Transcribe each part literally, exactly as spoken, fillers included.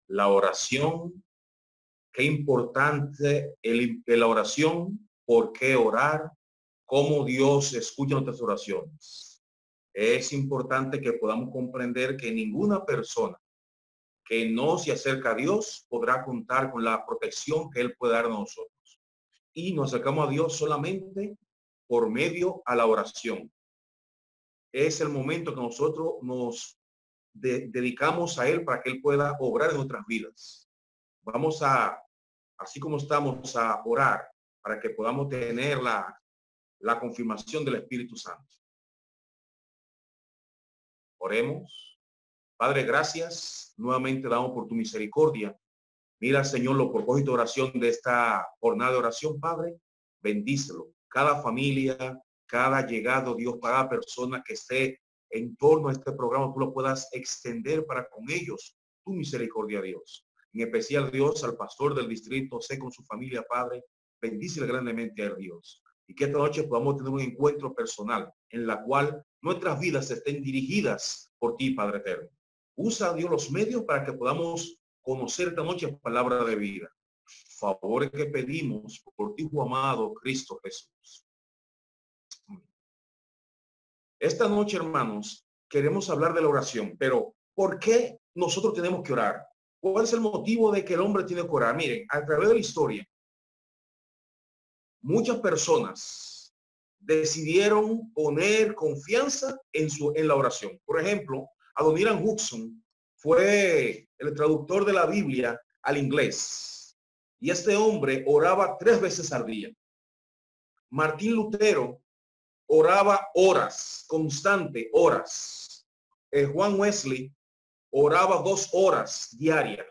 La oración, qué importante el, la oración, por qué orar, cómo Dios escucha nuestras oraciones. Es importante que podamos comprender que ninguna persona que no se acerca a Dios podrá contar con la protección que Él puede dar a nosotros. Y nos acercamos a Dios solamente por medio a la oración. Es el momento que nosotros nos de, dedicamos a Él para que Él pueda obrar en nuestras vidas. Vamos a, así como estamos, a orar para que podamos tener la, la confirmación del Espíritu Santo. Oremos. Padre, gracias. Nuevamente damos por tu misericordia. Mira, Señor, los propósitos de oración de esta jornada de oración, Padre. Bendícelo. Cada familia, cada llegado, Dios, cada persona que esté en torno a este programa, tú lo puedas extender para con ellos tu misericordia, Dios. En especial, Dios, al pastor del distrito, sé con su familia, Padre. Bendícele grandemente a Dios. Y que esta noche podamos tener un encuentro personal en la cual nuestras vidas estén dirigidas por ti, Padre eterno. Usa, Dios, los medios para que podamos conocer esta noche palabra de vida. Favores que pedimos por ti, tu amado Cristo Jesús. Esta noche, hermanos, queremos hablar de la oración, pero ¿por qué nosotros tenemos que orar? ¿Cuál es el motivo de que el hombre tiene que orar? Miren, a través de la historia, muchas personas decidieron poner confianza en su en la oración. Por ejemplo, Adoniram Hudson fue el traductor de la Biblia al inglés. Y este hombre oraba tres veces al día. Martín Lutero oraba horas, constante, horas. Eh, Juan Wesley oraba dos horas diarias.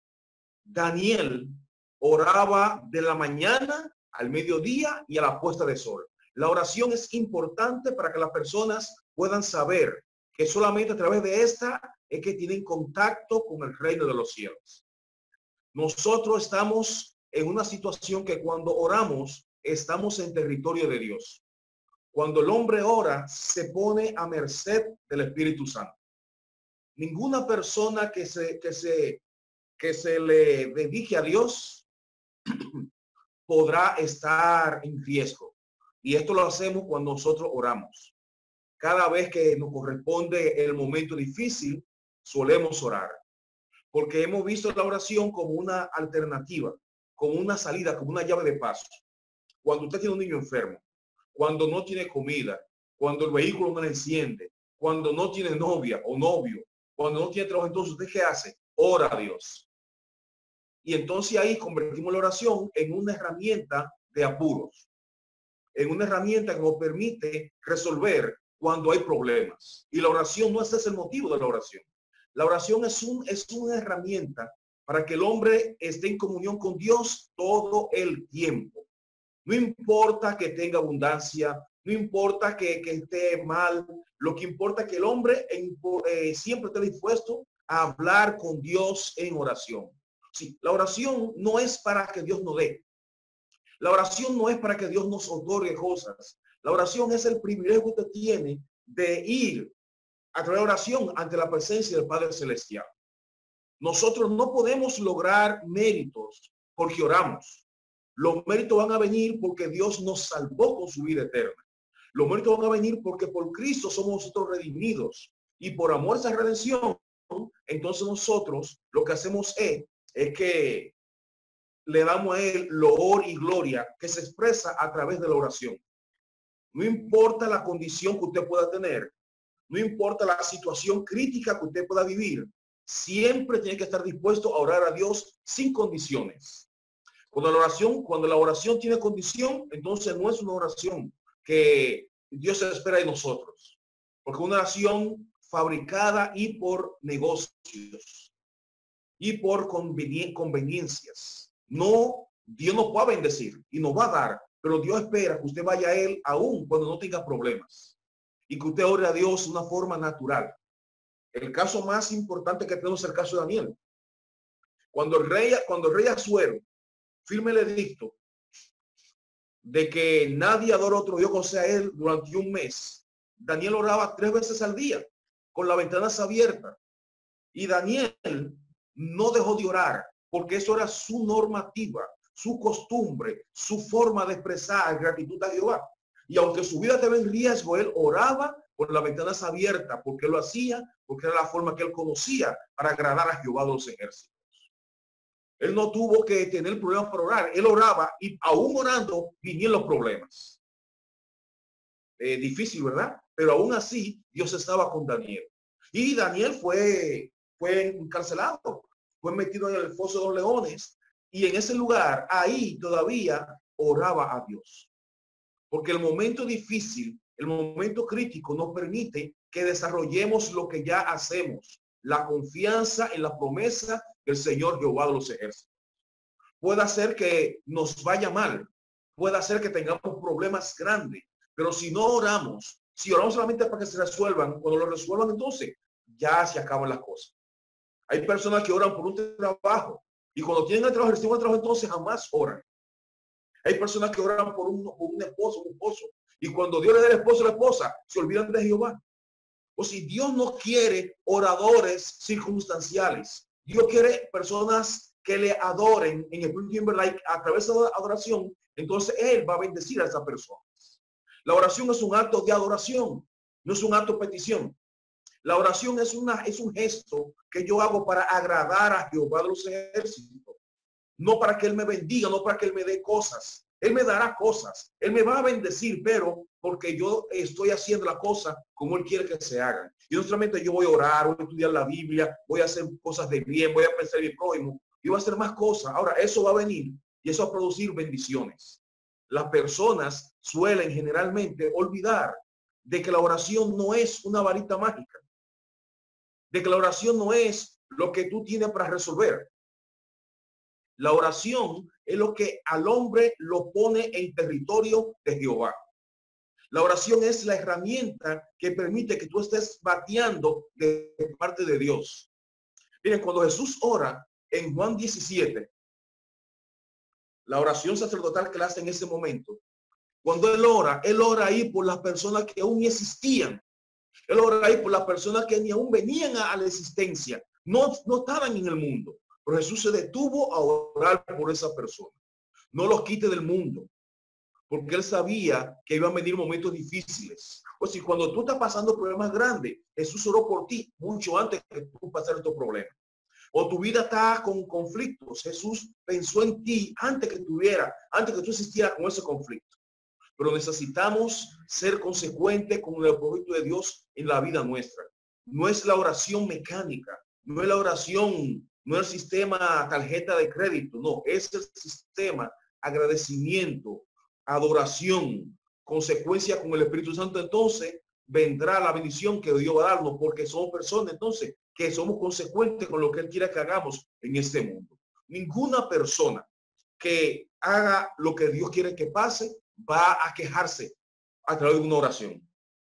Daniel oraba de la mañana al mediodía y a la puesta de sol. La oración es importante para que las personas puedan saber que solamente a través de esta es que tienen contacto con el reino de los cielos. Nosotros estamos en una situación que cuando oramos estamos en territorio de Dios. Cuando el hombre ora se pone a merced del Espíritu Santo. Ninguna persona que se que se que se le dedique a Dios podrá estar en riesgo. Y esto lo hacemos cuando nosotros oramos. Cada vez que nos corresponde el momento difícil, solemos orar. Porque hemos visto la oración como una alternativa, como una salida, como una llave de paso. Cuando usted tiene un niño enfermo, cuando no tiene comida, cuando el vehículo no le enciende, cuando no tiene novia o novio, cuando no tiene trabajo, entonces ¿usted qué hace? Ora a Dios. Y entonces ahí convertimos la oración en una herramienta de apuros, en una herramienta que nos permite resolver cuando hay problemas. Y la oración no ese es el motivo de la oración. La oración es, un, es una herramienta para que el hombre esté en comunión con Dios todo el tiempo. No importa que tenga abundancia, no importa que, que esté mal, lo que importa es que el hombre en, eh, siempre esté dispuesto a hablar con Dios en oración. Sí, la oración no es para que Dios nos dé. La oración no es para que Dios nos otorgue cosas. La oración es el privilegio que usted tiene de ir a través de oración ante la presencia del Padre Celestial. Nosotros no podemos lograr méritos porque oramos. Los méritos van a venir porque Dios nos salvó con su vida eterna. Los méritos van a venir porque por Cristo somos nosotros redimidos. Y por amor a esa redención, entonces nosotros lo que hacemos es, es que le damos a Él loor y gloria que se expresa a través de la oración. No importa la condición que usted pueda tener, no importa la situación crítica que usted pueda vivir, siempre tiene que estar dispuesto a orar a Dios sin condiciones. Cuando la oración, cuando la oración tiene condición, entonces no es una oración que Dios espera de nosotros, porque una oración fabricada y por negocios y por convenien conveniencias. No, Dios nos va a bendecir y nos va a dar, pero Dios espera que usted vaya a Él aún cuando no tenga problemas y que usted ore a Dios de una forma natural. El caso más importante que tenemos es el caso de Daniel. Cuando el rey, cuando el rey Asuero firme el edicto de que nadie adora a otro Dios que sea Él durante un mes, Daniel oraba tres veces al día con las ventanas abiertas. Y Daniel no dejó de orar, porque eso era su normativa, su costumbre, su forma de expresar gratitud a Jehová. Y aunque su vida estaba en riesgo, él oraba con las ventanas abiertas, porque lo hacía, porque era la forma que él conocía para agradar a Jehová de los ejércitos. Él no tuvo que tener problemas para orar. Él oraba y aún orando vinieron los problemas. Eh, difícil, ¿verdad? Pero aún así Dios estaba con Daniel. Y Daniel fue, fue encarcelado, fue metido en el foso de los leones. Y en ese lugar, ahí todavía oraba a Dios. Porque el momento difícil, el momento crítico nos permite que desarrollemos lo que ya hacemos. La confianza en la promesa del Señor Jehová de los ejércitos. Puede hacer que nos vaya mal, puede hacer que tengamos problemas grandes, pero si no oramos, si oramos solamente para que se resuelvan, cuando lo resuelvan, entonces ya se acaban las cosas. Hay personas que oran por un trabajo y cuando tienen el trabajo, reciben el trabajo, entonces jamás oran. Hay personas que oran por un, por un esposo, un esposo, y cuando Dios le da el esposo a la esposa, se olvidan de Jehová. O si Dios no quiere oradores circunstanciales, Dios quiere personas que le adoren en el en verdad a través de la adoración, entonces Él va a bendecir a esa persona. La oración es un acto de adoración, no es un acto de petición. La oración es, una, es un gesto que yo hago para agradar a Jehová de los ejércitos. No para que Él me bendiga, no para que Él me dé cosas. Él me dará cosas. Él me va a bendecir, pero porque yo estoy haciendo la cosa como Él quiere que se hagan. Y no solamente yo voy a orar, voy a estudiar la Biblia, voy a hacer cosas de bien, voy a pensar en mi prójimo, y voy a hacer más cosas. Ahora, eso va a venir y eso va a producir bendiciones. Las personas suelen generalmente olvidar de que la oración no es una varita mágica, de que la oración no es lo que tú tienes para resolver. La oración es lo que al hombre lo pone en territorio de Jehová. La oración es la herramienta que permite que tú estés bateando de parte de Dios. Miren, cuando Jesús ora en Juan diecisiete, la oración sacerdotal que le hace en ese momento, cuando él ora, él ora ahí por las personas que aún existían. Él ora ahí por las personas que ni aún venían a, a la existencia. No, no estaban en el mundo. Pero Jesús se detuvo a orar por esa persona. No los quite del mundo. Porque él sabía que iban a venir momentos difíciles. O si cuando tú estás pasando problemas grandes, Jesús oró por ti mucho antes que tú pasaras estos problemas. O tu vida está con conflictos. Jesús pensó en ti antes que tuviera, antes que tú existieras con ese conflicto. Pero necesitamos ser consecuentes con el propósito de Dios en la vida nuestra. No es la oración mecánica, no es la oración, no es el sistema tarjeta de crédito, no, es el sistema agradecimiento, adoración, consecuencia con el Espíritu Santo. Entonces vendrá la bendición que Dios va a darnos, porque somos personas entonces que somos consecuentes con lo que Él quiere que hagamos en este mundo. Ninguna persona que haga lo que Dios quiere que pase va a quejarse a través de una oración.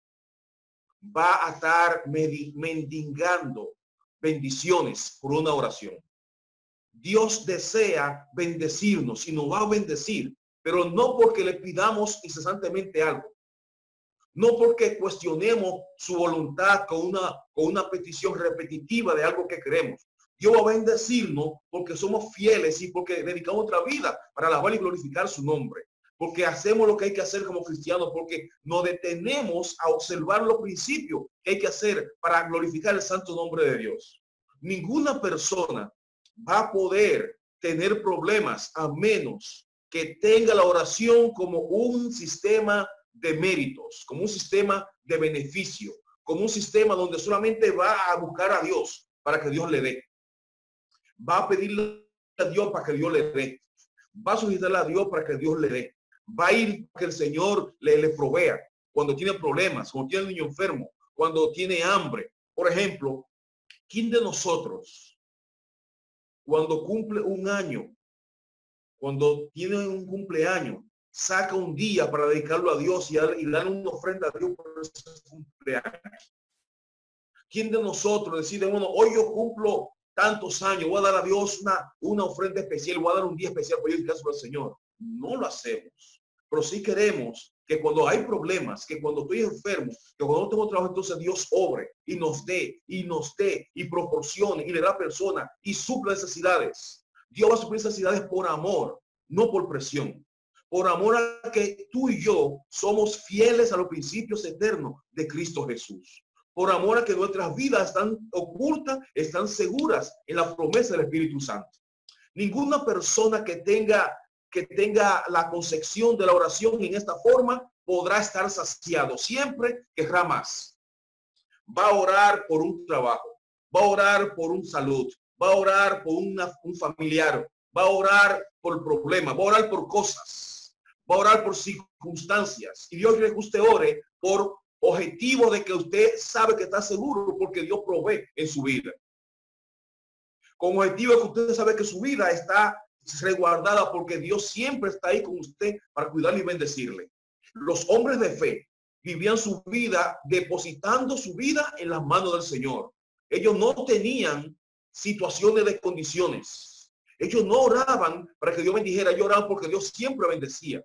Va a estar mendigando bendiciones por una oración. Dios desea bendecirnos y nos va a bendecir, pero no porque le pidamos incesantemente algo. No porque cuestionemos su voluntad con una, con una petición repetitiva de algo que queremos. Dios va a bendecirnos porque somos fieles y porque dedicamos otra vida para alabar y glorificar su nombre. Porque hacemos lo que hay que hacer como cristianos, porque nos detenemos a observar los principios que hay que hacer para glorificar el santo nombre de Dios. Ninguna persona va a poder tener problemas a menos que tenga la oración como un sistema de méritos, como un sistema de beneficio, como un sistema donde solamente va a buscar a Dios para que Dios le dé. Va a pedirle a Dios para que Dios le dé. Va a solicitarle a Dios para que Dios le dé. Va a ir para que el Señor le, le provea cuando tiene problemas, cuando tiene un niño enfermo, cuando tiene hambre. Por ejemplo, ¿quién de nosotros, cuando cumple un año, cuando tiene un cumpleaños, saca un día para dedicarlo a Dios y, a, y darle una ofrenda a Dios por ese cumpleaños? ¿Quién de nosotros decide, bueno, hoy yo cumplo tantos años, voy a dar a Dios una, una ofrenda especial, voy a dar un día especial para dedicarse al Señor? No lo hacemos. pero sí queremos que cuando hay problemas, que cuando estoy enfermo, que cuando no tengo trabajo, entonces Dios obre y nos dé, y nos dé, y proporcione, y le da a la persona, y suple necesidades. Dios va a suplir necesidades por amor, no por presión. Por amor a que tú y yo somos fieles a los principios eternos de Cristo Jesús. Por amor a que nuestras vidas están ocultas, están seguras en la promesa del Espíritu Santo. Ninguna persona que tenga que tenga la concepción de la oración en esta forma podrá estar saciado. Siempre querrá más. Va a orar por un trabajo, va a orar por un salud, va a orar por una, un familiar, va a orar por problemas, va a orar por cosas, va a orar por circunstancias. Y Dios quiere que usted ore por objetivo de que usted sabe que está seguro porque Dios provee en su vida. Con objetivo de que usted sabe que su vida está resguardada porque Dios siempre está ahí con usted para cuidarle y bendecirle. Los hombres de fe vivían su vida depositando su vida en las manos del Señor. Ellos no tenían situaciones de condiciones. Ellos no oraban para que Dios bendijera, ellos oraban porque Dios siempre bendecía.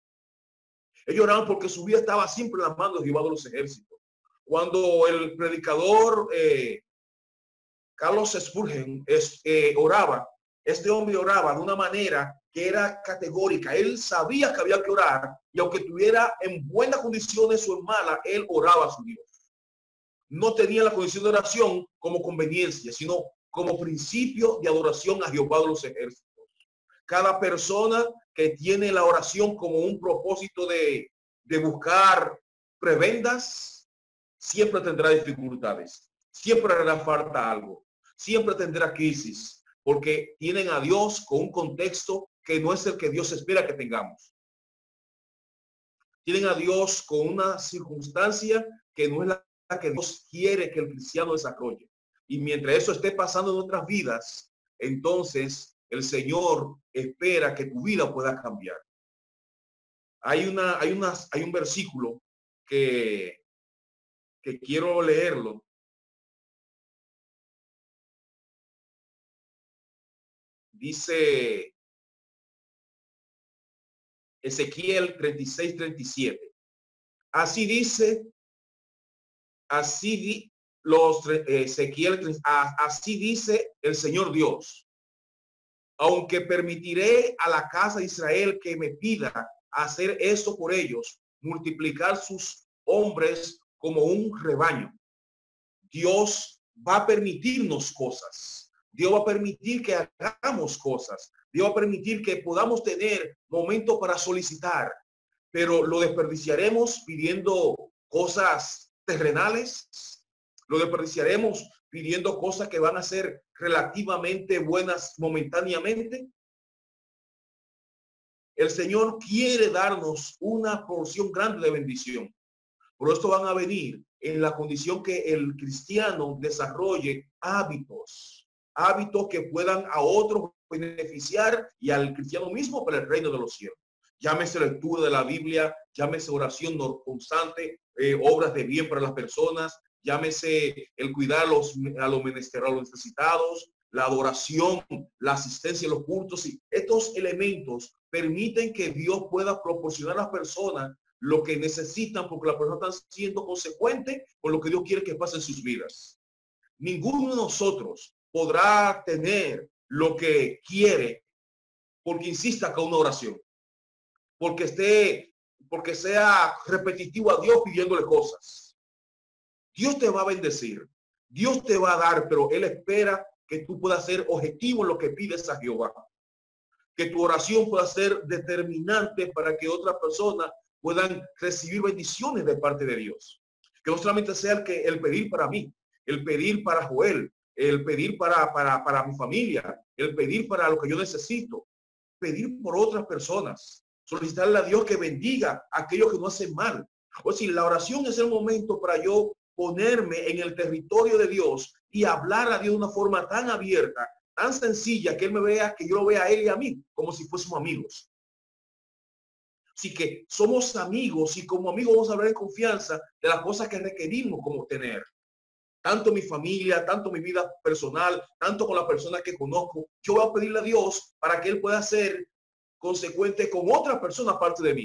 Ellos oraban porque su vida estaba siempre en las manos de Jehová de los ejércitos. Cuando el predicador eh, Carlos Spurgeon es, eh, oraba, este hombre oraba de una manera que era categórica. Él sabía que había que orar y aunque estuviera en buenas condiciones o en malas, él oraba a su Dios. No tenía la condición de oración como conveniencia, sino como principio de adoración a Jehová de los ejércitos. Cada persona que tiene la oración como un propósito de, de buscar prebendas, siempre tendrá dificultades, siempre hará falta algo, siempre tendrá crisis, porque tienen a Dios con un contexto que no es el que Dios espera que tengamos. Tienen a Dios con una circunstancia que no es la que Dios quiere que el cristiano desarrolle. Y mientras eso esté pasando en otras vidas, entonces el Señor espera que tu vida pueda cambiar. Hay una, hay unas, hay un versículo que, que quiero leerlo. Dice Ezequiel treinta y seis, treinta y siete. Así dice, así di, los Ezequiel, así dice el Señor Dios. Aunque permitiré a la casa de Israel que me pida hacer esto por ellos, multiplicar sus hombres como un rebaño. Dios va a permitirnos cosas. Dios va a permitir que hagamos cosas. Dios va a permitir que podamos tener momentos para solicitar, pero lo desperdiciaremos pidiendo cosas terrenales. Lo desperdiciaremos pidiendo cosas que van a ser relativamente buenas momentáneamente. El Señor quiere darnos una porción grande de bendición. Por esto van a venir en la condición que el cristiano desarrolle hábitos, hábitos que puedan a otros beneficiar y al cristiano mismo para el reino de los cielos. Llámese lectura de la Biblia, llámese oración constante, eh, obras de bien para las personas, llámese el cuidar a los, a los menesteros, a los necesitados, la adoración, la asistencia a los cultos. Y estos elementos permiten que Dios pueda proporcionar a las personas lo que necesitan porque las personas están siendo consecuentes con lo que Dios quiere que pase en sus vidas. Ninguno de nosotros podrá tener lo que quiere porque insista con una oración, porque esté, porque sea repetitivo a Dios pidiéndole cosas. Dios te va a bendecir, Dios te va a dar, pero Él espera que tú puedas ser objetivo en lo que pides a Jehová, que tu oración pueda ser determinante para que otras personas puedan recibir bendiciones de parte de Dios. Que no solamente sea el, que, el pedir para mí, el pedir para Joel, el pedir para, para, para mi familia, el pedir para lo que yo necesito, pedir por otras personas, solicitarle a Dios que bendiga a aquellos que no hacen mal. O si la oración es el momento para yo ponerme en el territorio de Dios y hablar a Dios de una forma tan abierta, tan sencilla, que Él me vea, que yo lo vea a Él y a mí, como si fuésemos amigos. Así que somos amigos y como amigos vamos a hablar en confianza de las cosas que requerimos como tener. Tanto mi familia, tanto mi vida personal, tanto con las personas que conozco. Yo voy a pedirle a Dios para que Él pueda ser consecuente con otra persona aparte de mí.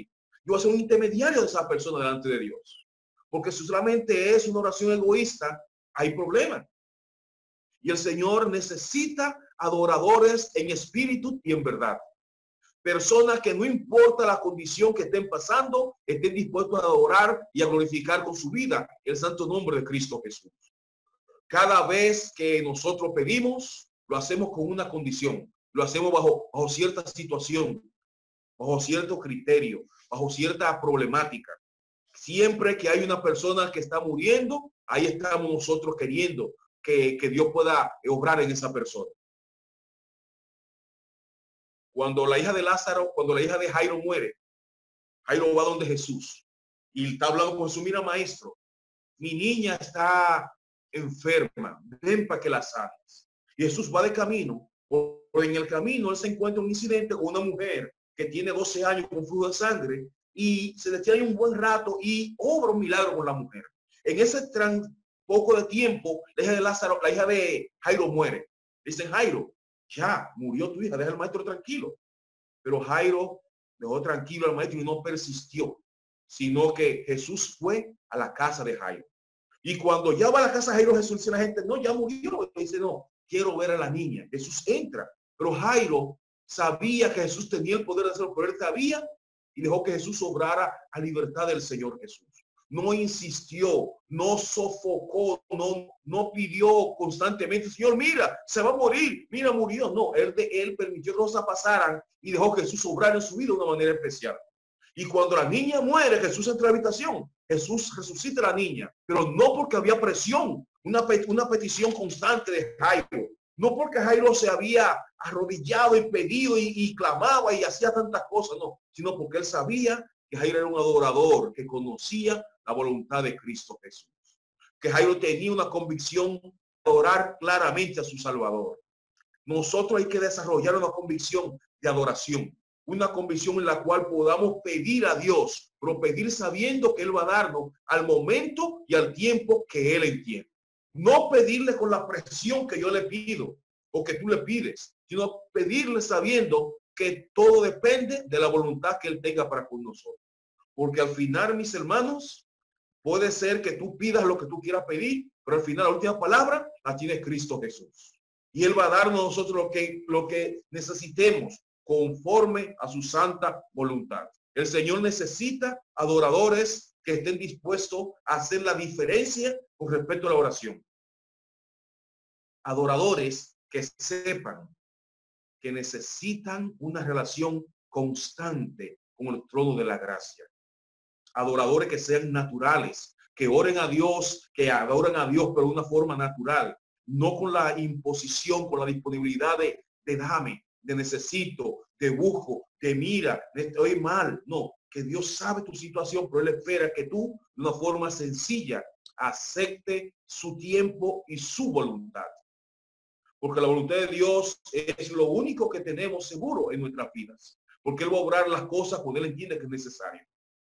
yo voy a ser un intermediario de esa persona delante de Dios. Porque si solamente es una oración egoísta, hay problema. Y el Señor necesita adoradores en espíritu y en verdad. Personas que no importa la condición que estén pasando, estén dispuestos a adorar y a glorificar con su vida el santo nombre de Cristo Jesús. Cada vez que nosotros pedimos, lo hacemos con una condición. Lo hacemos bajo, bajo cierta situación, bajo cierto criterio, bajo cierta problemática. Siempre que hay una persona que está muriendo, ahí estamos nosotros queriendo que, que Dios pueda obrar en esa persona. Cuando la hija de Lázaro, cuando la hija de Jairo muere, Jairo va donde Jesús y está hablando con Jesús. Mira, maestro, mi niña está enferma, ven para que la sanes. Y Jesús va de camino, por en el camino él se encuentra un incidente con una mujer que tiene doce años con flujo de sangre y se detiene un buen rato y obra un milagro con la mujer. En ese tran, poco de tiempo, la hija de Lázaro, la hija de Jairo muere. Dicen, Jairo, ya murió tu hija, deja al maestro tranquilo. Pero Jairo dejó tranquilo al maestro y no persistió, sino que Jesús fue a la casa de Jairo. Y cuando ya va a la casa de Jairo, Jesús dice a la gente, no, ya murió. Y dice, no, quiero ver a la niña. Jesús entra, pero Jairo sabía que Jesús tenía el poder de hacerlo, pero él sabía y dejó que Jesús obrara a libertad del Señor Jesús. No insistió, no sofocó, no, no pidió constantemente, Señor, mira, se va a morir, mira, murió. No, él, de, él permitió que cosas pasaran y dejó que Jesús obrara en su vida de una manera especial. Y cuando la niña muere, Jesús entra a la habitación. Jesús resucita a la niña, pero no porque había presión, una, una petición constante de Jairo. No porque Jairo se había arrodillado y pedido y, y clamaba y hacía tantas cosas, no, sino porque él sabía que Jairo era un adorador que conocía la voluntad de Cristo Jesús. Que Jairo tenía una convicción de adorar claramente a su Salvador. Nosotros hay que desarrollar una convicción de adoración, una convicción en la cual podamos pedir a Dios, pero pedir sabiendo que Él va a darnos al momento y al tiempo que Él entiende. No pedirle con la presión que yo le pido o que tú le pides, sino pedirle sabiendo que todo depende de la voluntad que Él tenga para con nosotros. Porque al final, mis hermanos, puede ser que tú pidas lo que tú quieras pedir, pero al final la última palabra la tiene Cristo Jesús. Y Él va a darnos a nosotros lo que, lo que necesitemos conforme a su santa voluntad. El Señor necesita adoradores que estén dispuestos a hacer la diferencia con respecto a la oración. Adoradores que sepan que necesitan una relación constante con el trono de la gracia. Adoradores que sean naturales, que oren a Dios, que adoren a Dios, pero de una forma natural, no con la imposición, con la disponibilidad de, de dame, de necesito, de busco, de mira, de estoy mal. No, que Dios sabe tu situación, pero Él espera que tú, de una forma sencilla, acepte su tiempo y su voluntad. Porque la voluntad de Dios es lo único que tenemos seguro en nuestras vidas. Porque Él va a obrar las cosas cuando Él entiende que es necesario.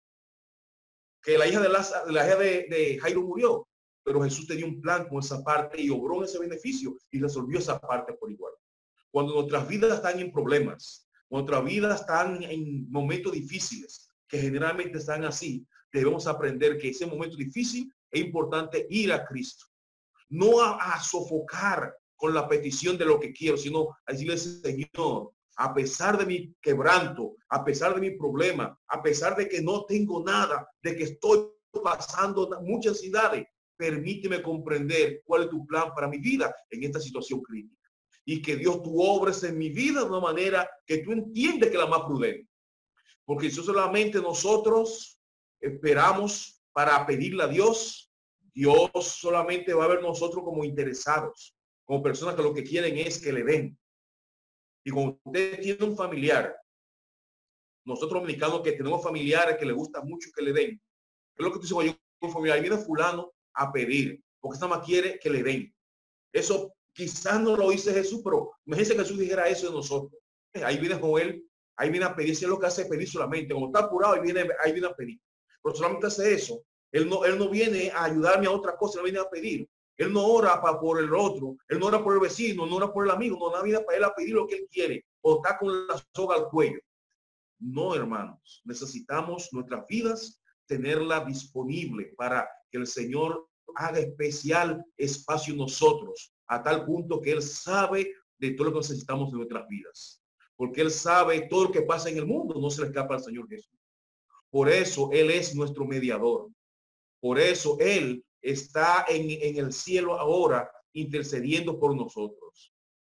Que la hija de, Lázaro, la hija de, de Jairo murió, pero Jesús tenía un plan con esa parte y obró en ese beneficio y resolvió esa parte por igual. Cuando nuestras vidas están en problemas, nuestras vidas están en momentos difíciles, que generalmente están así, debemos aprender que ese momento difícil es importante ir a Cristo. No a, a sofocar con la petición de lo que quiero, sino a decirle, Señor, a pesar de mi quebranto, a pesar de mi problema, a pesar de que no tengo nada, de que estoy pasando muchas ansiedades, permíteme comprender cuál es tu plan para mi vida en esta situación crítica. Y que Dios tú obres en mi vida de una manera que tú entiendes que es la más prudente. Porque si solamente nosotros esperamos para pedirle a Dios, Dios solamente va a ver nosotros como interesados, como personas que lo que quieren es que le den. Y cuando usted tiene un familiar, nosotros dominicanos que tenemos familiares que le gusta mucho que le den, es lo que tú dices, oye, un familiar, viene fulano a pedir, porque esta más quiere que le den. Eso quizás no lo dice Jesús, pero imagínense que Jesús dijera eso de nosotros. Ahí viene con él, ahí viene a pedir, si es lo que hace pedir solamente, como está apurado, ahí viene, ahí viene a pedir. Pero solamente hace eso. Él no, él no viene a ayudarme a otra cosa, él viene a pedir. Él no ora para por el otro, él no ora por el vecino, no ora por el amigo, no, no viene para él a pedir lo que él quiere, o está con la soga al cuello. No, hermanos, necesitamos nuestras vidas tenerla disponible para que el Señor haga especial espacio en nosotros, a tal punto que Él sabe de todo lo que necesitamos en nuestras vidas. Porque Él sabe todo lo que pasa en el mundo, no se le escapa al Señor Jesús. Por eso Él es nuestro mediador. Por eso Él está en, en el cielo ahora intercediendo por nosotros.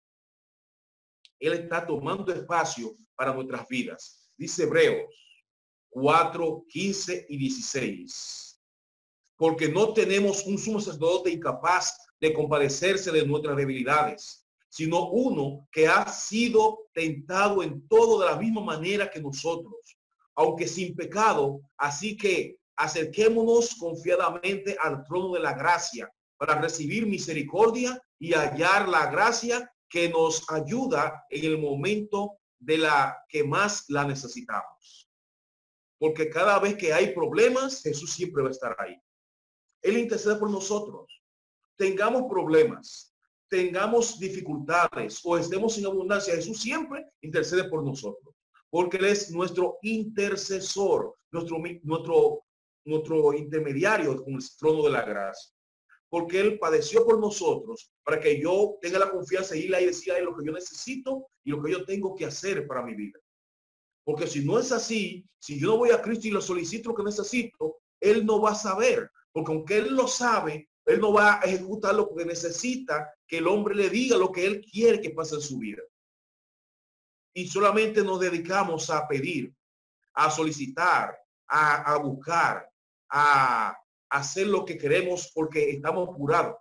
Él está tomando espacio para nuestras vidas. Dice Hebreos cuatro, quince y dieciséis. Porque no tenemos un sumo sacerdote incapaz de compadecerse de nuestras debilidades, sino uno que ha sido tentado en todo de la misma manera que nosotros, aunque sin pecado. Así que acerquémonos confiadamente al trono de la gracia para recibir misericordia y hallar la gracia que nos ayuda en el momento de la que más la necesitamos. Porque cada vez que hay problemas, Jesús siempre va a estar ahí. Él intercede por nosotros. Tengamos problemas, tengamos dificultades o estemos en abundancia, Jesús siempre intercede por nosotros. Porque Él es nuestro intercesor, nuestro, nuestro, nuestro intermediario con el trono de la gracia. Porque Él padeció por nosotros para que yo tenga la confianza y ir y decir lo que yo necesito y lo que yo tengo que hacer para mi vida. Porque si no es así, si yo no voy a Cristo y le solicito lo que necesito, Él no va a saber. Porque aunque Él lo sabe, Él no va a ejecutar lo que necesita que el hombre le diga lo que Él quiere que pase en su vida. Y solamente nos dedicamos a pedir, a solicitar, a, a buscar, a hacer lo que queremos porque estamos apurados.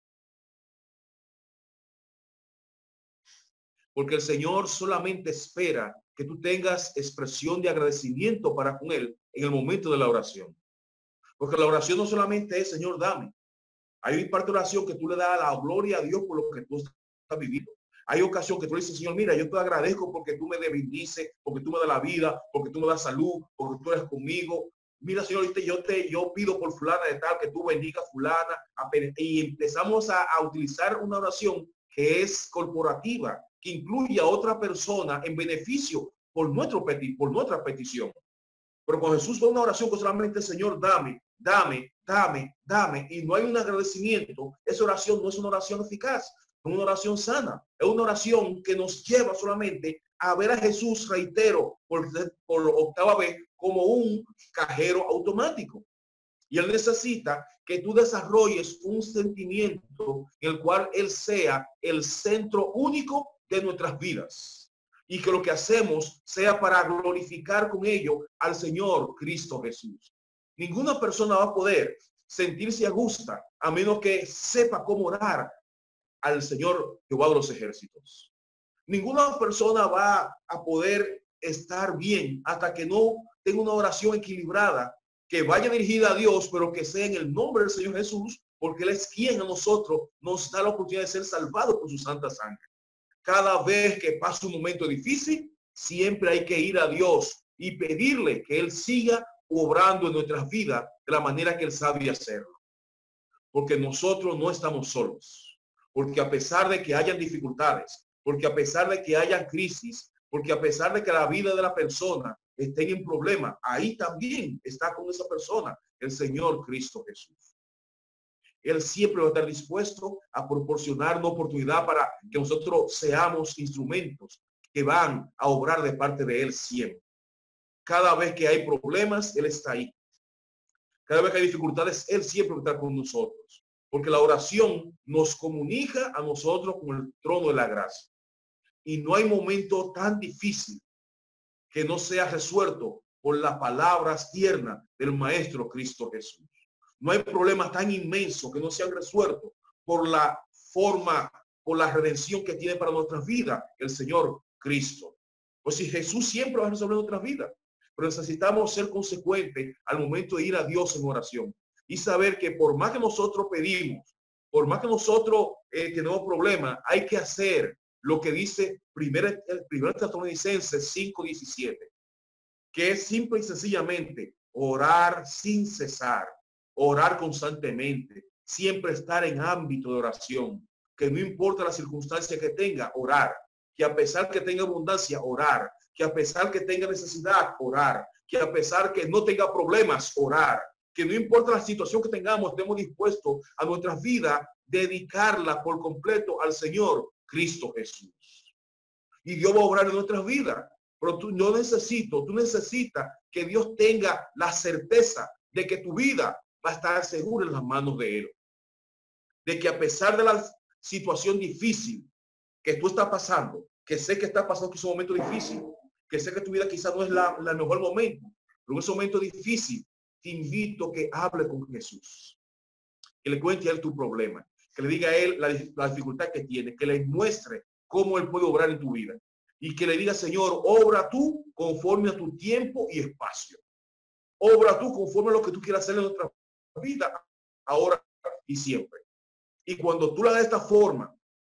Porque el Señor solamente espera que tú tengas expresión de agradecimiento para con Él en el momento de la oración. Porque la oración no solamente es, Señor, dame. Hay parte de oración que tú le das la gloria a Dios por lo que tú estás viviendo. Hay ocasión que tú le dices, Señor, mira, yo te agradezco porque tú me bendices, porque tú me das la vida, porque tú me das salud, porque tú eres conmigo. Mira, Señor, yo te yo pido por fulana de tal que tú bendiga fulana. Y empezamos a, a utilizar una oración que es corporativa, que incluye a otra persona en beneficio por nuestro peti, por nuestra petición. Pero con Jesús fue una oración que solamente, Señor, dame, dame, dame, dame, y no hay un agradecimiento. Esa oración no es una oración eficaz, es una oración sana, es una oración que nos lleva solamente a ver a Jesús, reitero, por, por octava vez, como un cajero automático. Y Él necesita que tú desarrolles un sentimiento en el cual Él sea el centro único de nuestras vidas. Y que lo que hacemos sea para glorificar con ello al Señor Cristo Jesús. Ninguna persona va a poder sentirse a gusto a menos que sepa cómo orar al Señor Jehová de los ejércitos. Ninguna persona va a poder estar bien hasta que no tenga una oración equilibrada que vaya dirigida a Dios, pero que sea en el nombre del Señor Jesús, porque Él es quien a nosotros nos da la oportunidad de ser salvados por su santa sangre. Cada vez que pasa un momento difícil, siempre hay que ir a Dios y pedirle que Él siga obrando en nuestras vidas de la manera que Él sabe hacerlo. Porque nosotros no estamos solos. Porque a pesar de que hayan dificultades, porque a pesar de que hayan crisis, porque a pesar de que la vida de la persona esté en problema, ahí también está con esa persona el Señor Cristo Jesús. Él siempre va a estar dispuesto a proporcionar una oportunidad para que nosotros seamos instrumentos que van a obrar de parte de Él siempre. Cada vez que hay problemas, Él está ahí. Cada vez que hay dificultades, Él siempre va a estar con nosotros. Porque la oración nos comunica a nosotros con el trono de la gracia. Y no hay momento tan difícil que no sea resuelto por las palabras tiernas del Maestro Cristo Jesús. No hay problema tan inmenso que no sean resueltos por la forma, por la redención que tiene para nuestras vidas el Señor Cristo. Pues si Jesús siempre va a resolver nuestras vidas, pero necesitamos ser consecuentes al momento de ir a Dios en oración y saber que por más que nosotros pedimos, por más que nosotros eh, tenemos problemas, hay que hacer lo que dice primero, el primer Tesalonicenses cinco diecisiete, que es simple y sencillamente orar sin cesar. Orar constantemente, siempre estar en ámbito de oración, que no importa la circunstancia que tenga, orar, que a pesar que tenga abundancia, orar, que a pesar que tenga necesidad, orar, que a pesar que no tenga problemas, orar, que no importa la situación que tengamos, estemos dispuestos a nuestras vidas, dedicarla por completo al Señor Cristo Jesús. Y Dios va a obrar en nuestras vidas. Pero tú no necesito, tú necesitas que Dios tenga la certeza de que tu vida va a estar segura en las manos de Él. De que a pesar de la situación difícil que tú estás pasando, que sé que estás pasando que es un momento difícil, que sé que tu vida quizás no es la, la mejor momento, pero en ese momento difícil, te invito a que hable con Jesús, que le cuente a Él tu problema, que le diga a Él la, la dificultad que tiene, que le muestre cómo Él puede obrar en tu vida y que le diga, Señor, obra tú conforme a tu tiempo y espacio. Obra tú conforme a lo que tú quieras hacer en nuestra vida, ahora y siempre. Y cuando tú la das de esta forma,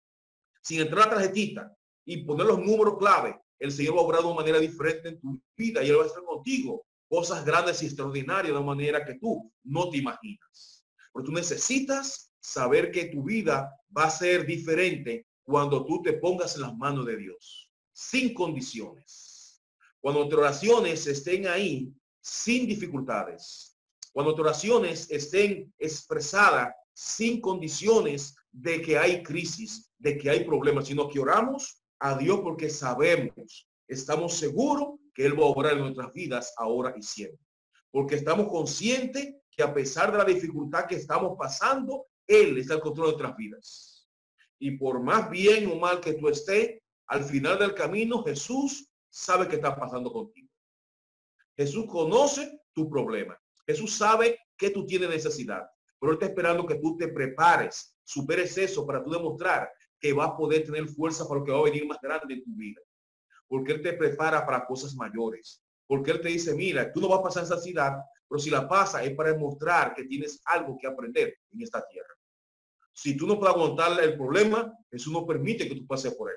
sin entrar a la tarjetita y poner los números clave, el Señor va a obrar de una manera diferente en tu vida y Él va a estar contigo cosas grandes y extraordinarias de una manera que tú no te imaginas. Pero tú necesitas saber que tu vida va a ser diferente cuando tú te pongas en las manos de Dios, sin condiciones. Cuando tus oraciones estén ahí, sin dificultades. Cuando tus oraciones estén expresadas sin condiciones de que hay crisis, de que hay problemas, sino que oramos a Dios porque sabemos, estamos seguros que Él va a obrar en nuestras vidas ahora y siempre. Porque estamos conscientes que a pesar de la dificultad que estamos pasando, Él está al control de nuestras vidas. Y por más bien o mal que tú estés, al final del camino, Jesús sabe que está pasando contigo. Jesús conoce tu problema. Jesús sabe que tú tienes necesidad. Pero Él está esperando que tú te prepares, superes eso para tú demostrar que vas a poder tener fuerza para lo que va a venir más grande en tu vida. Porque Él te prepara para cosas mayores. Porque Él te dice, mira, tú no vas a pasar necesidad, pero si la pasa es para demostrar que tienes algo que aprender en esta tierra. Si tú no puedes aguantar el problema, Jesús no permite que tú pases por él.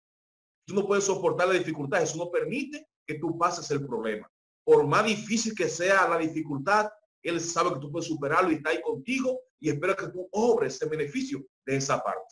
Tú no puedes soportar la dificultad, Jesús no permite que tú pases el problema. Por más difícil que sea la dificultad, Él sabe que tú puedes superarlo y está ahí contigo y espera que tú obres el beneficio de esa parte.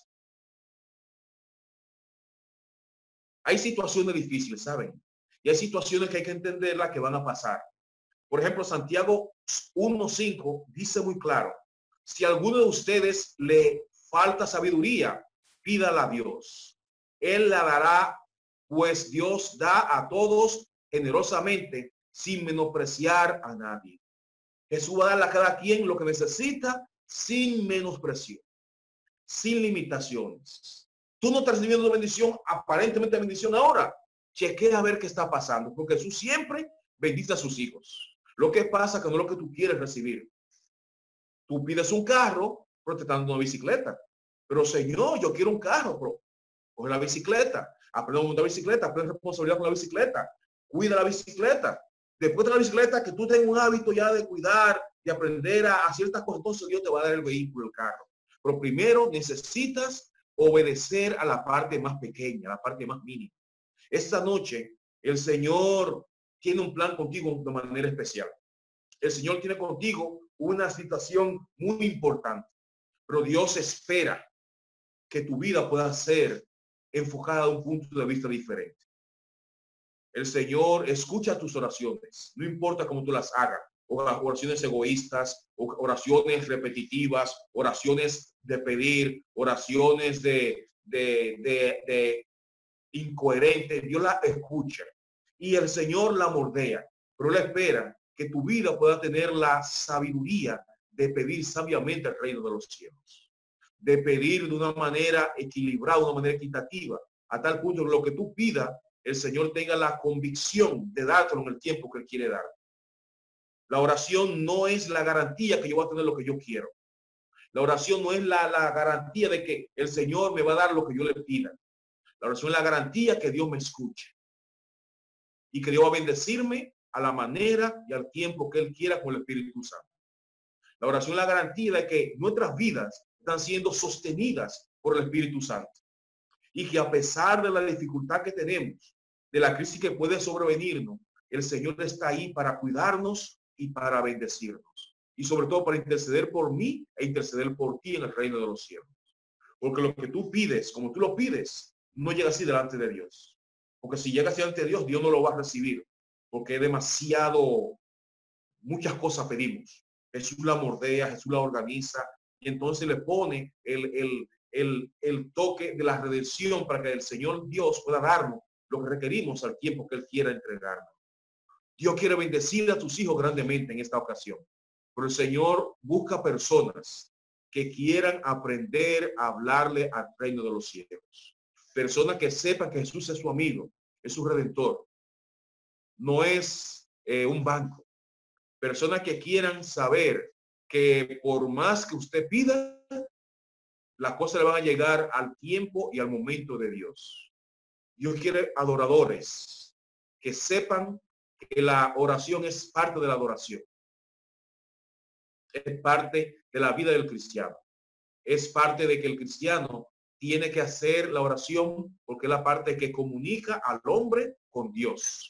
Hay situaciones difíciles, ¿saben? Y hay situaciones que hay que entenderlas que van a pasar. Por ejemplo, Santiago uno cinco dice muy claro, si a alguno de ustedes le falta sabiduría, pídala a Dios. Él la dará, pues Dios da a todos generosamente sin menospreciar a nadie. Jesús va a darle a cada quien lo que necesita sin menosprecio, sin limitaciones. Tú no estás recibiendo bendición, aparentemente bendición ahora. Chequea a ver qué está pasando, porque Jesús siempre bendice a sus hijos. Lo que pasa que no es lo que tú quieres recibir. Tú pides un carro, pero te están dando una bicicleta. Pero Señor, yo quiero un carro, pero coge la bicicleta. Aprende a montar bicicleta, aprende responsabilidad con la bicicleta. Cuida la bicicleta. Después de la bicicleta, que tú tengas un hábito ya de cuidar, de aprender a, a ciertas cosas, entonces Dios te va a dar el vehículo, el carro. Pero primero necesitas obedecer a la parte más pequeña, la parte más mínima. Esta noche, el Señor tiene un plan contigo de manera especial. El Señor tiene contigo una situación muy importante, pero Dios espera que tu vida pueda ser enfocada a un punto de vista diferente. El Señor escucha tus oraciones, no importa cómo tú las hagas, oraciones egoístas, oraciones repetitivas, oraciones de pedir, oraciones de, de, de, de incoherentes. Dios la escucha y el Señor la mordea, pero Él espera que tu vida pueda tener la sabiduría de pedir sabiamente el reino de los cielos, de pedir de una manera equilibrada, de una manera equitativa, a tal punto que lo que tú pidas, el Señor tenga la convicción de dártelo en el tiempo que Él quiere dar. La oración no es la garantía que yo voy a tener lo que yo quiero. La oración no es la, la garantía de que el Señor me va a dar lo que yo le pida. La oración es la garantía que Dios me escuche y que Dios va a bendecirme a la manera y al tiempo que Él quiera con el Espíritu Santo. La oración es la garantía de que nuestras vidas están siendo sostenidas por el Espíritu Santo y que a pesar de la dificultad que tenemos, de la crisis que puede sobrevenirnos, el Señor está ahí para cuidarnos y para bendecirnos y sobre todo para interceder por mí e interceder por ti en el reino de los cielos. Porque lo que tú pides, como tú lo pides, no llega así delante de Dios. Porque si llega hacia ante Dios, Dios no lo va a recibir, porque es demasiado, muchas cosas pedimos. Jesús la mordea, Jesús la organiza, y entonces le pone el, el, el, el toque de la redención para que el Señor Dios pueda darnos lo que requerimos al tiempo que Él quiera entregarnos. Dios quiere bendecir a tus hijos grandemente en esta ocasión. Pero el Señor busca personas que quieran aprender a hablarle al reino de los cielos. Personas que sepan que Jesús es su amigo, es su redentor. No es eh, un banco. Personas que quieran saber que por más que usted pida, las cosas le van a llegar al tiempo y al momento de Dios. Dios quiere adoradores que sepan que la oración es parte de la adoración. Es parte de la vida del cristiano. Es parte de que el cristiano tiene que hacer la oración porque es la parte que comunica al hombre con Dios.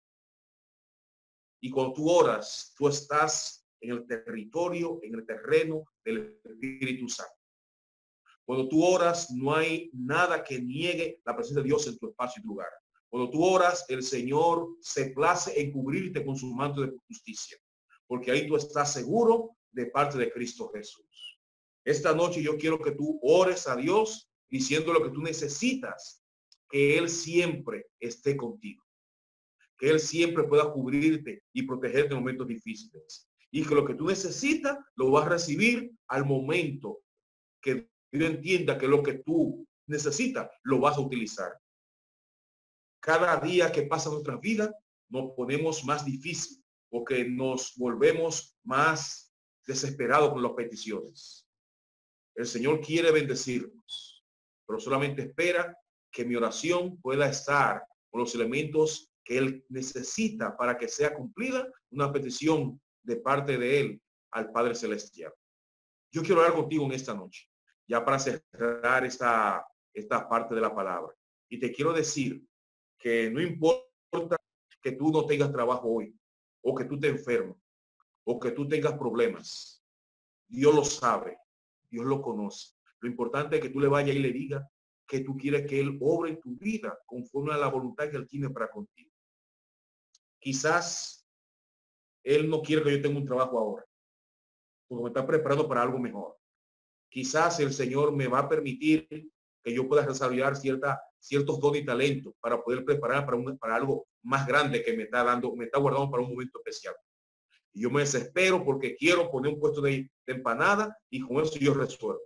Y cuando tú oras, tú estás en el territorio, en el terreno del Espíritu Santo. Cuando tú oras, no hay nada que niegue la presencia de Dios en tu espacio y tu lugar. Cuando tú oras, el Señor se place en cubrirte con su manto de justicia, porque ahí tú estás seguro de parte de Cristo Jesús. Esta noche yo quiero que tú ores a Dios diciendo lo que tú necesitas, que Él siempre esté contigo, que Él siempre pueda cubrirte y protegerte en momentos difíciles, y que lo que tú necesitas lo vas a recibir al momento que Dios entienda que lo que tú necesitas lo vas a utilizar. Cada día que pasa nuestra vida nos ponemos más difícil porque nos volvemos más desesperados con las peticiones. El Señor quiere bendecirnos, pero solamente espera que mi oración pueda estar con los elementos que Él necesita para que sea cumplida una petición de parte de Él al Padre Celestial. Yo quiero hablar contigo en esta noche, ya para cerrar esta, esta parte de la palabra. Y te quiero decir que no importa que tú no tengas trabajo hoy, o que tú te enfermes, o que tú tengas problemas. Dios lo sabe, Dios lo conoce. Lo importante es que tú le vayas y le digas que tú quieres que Él obre en tu vida conforme a la voluntad que Él tiene para contigo. Quizás Él no quiere que yo tenga un trabajo ahora, porque me está preparando para algo mejor. Quizás el Señor me va a permitir que yo pueda desarrollar cierta, ciertos dones y talentos para poder preparar para, un, para algo más grande que me está dando, me está guardando para un momento especial. Y yo me desespero porque quiero poner un puesto de, de empanada y con eso yo resuelvo.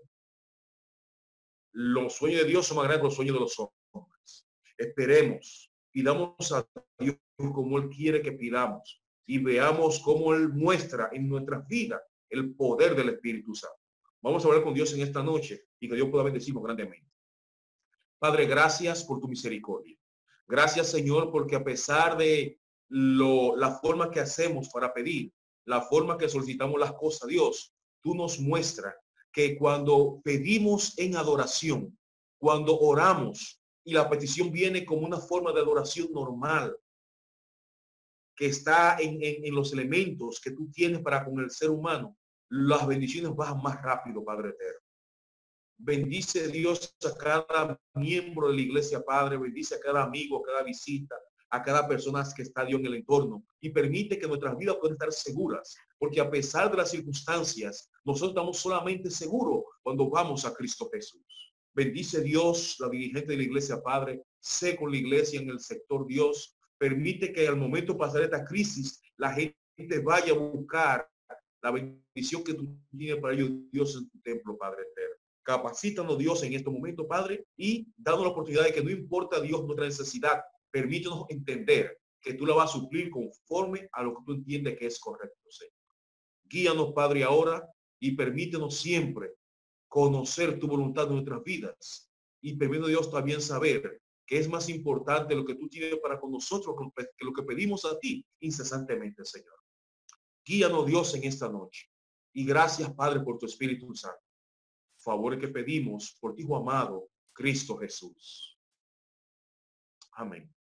Los sueños de Dios son más grandes que los sueños de los hombres. Esperemos, pidamos a Dios como Él quiere que pidamos y veamos cómo Él muestra en nuestras vidas el poder del Espíritu Santo. Vamos a hablar con Dios en esta noche y que Dios pueda bendecirnos grandemente. Padre, gracias por tu misericordia. Gracias, Señor, porque a pesar de lo, la forma que hacemos para pedir, la forma que solicitamos las cosas, Dios, tú nos muestras que cuando pedimos en adoración, cuando oramos y la petición viene como una forma de adoración normal, que está en, en, en los elementos que tú tienes para con el ser humano, las bendiciones bajan más rápido, Padre eterno. Bendice Dios a cada miembro de la iglesia, Padre. Bendice a cada amigo, a cada visita, a cada persona que está Dios en el entorno. Y permite que nuestras vidas puedan estar seguras. Porque a pesar de las circunstancias, nosotros estamos solamente seguros cuando vamos a Cristo Jesús. Bendice Dios, la dirigente de la iglesia, Padre. Sé con la iglesia en el sector, Dios. Permite que al momento de pasar esta crisis, la gente vaya a buscar la bendición que tú tienes para ellos, Dios, en tu templo, Padre eterno. Capacítanos, Dios, en este momento, Padre, y dando la oportunidad de que no importa, Dios, nuestra necesidad, permítanos entender que tú la vas a suplir conforme a lo que tú entiendes que es correcto, Señor. Guíanos, Padre, ahora y permítenos siempre conocer tu voluntad en nuestras vidas. Y permítanos, Dios, también saber que es más importante lo que tú tienes para con nosotros que lo que pedimos a ti incesantemente, Señor. Guíanos, Dios, en esta noche. Y gracias, Padre, por tu Espíritu Santo. Favores que pedimos por ti, Hijo amado, Cristo Jesús. Amén.